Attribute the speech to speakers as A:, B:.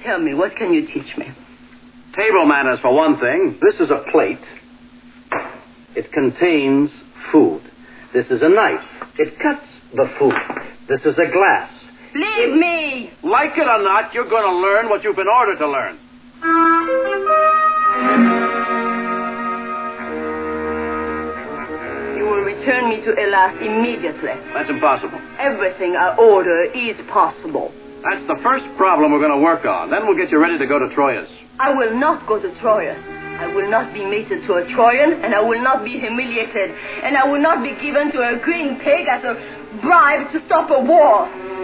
A: Tell me, what can you teach me?
B: Table manners, for one thing. This is a plate. It contains food. This is a knife. It cuts the food. This is a glass.
A: Leave me!
B: Like it or not, you're going to learn what you've been ordered to learn.
A: You will return me to Hellas immediately.
B: That's impossible.
A: Everything I order is possible.
B: That's the first problem we're going to work on. Then we'll get you ready to go to Troyes.
A: I will not go to Troyes. I will not be mated to a Trojan, and I will not be humiliated, and I will not be given to a green pig as a bribe to stop a war.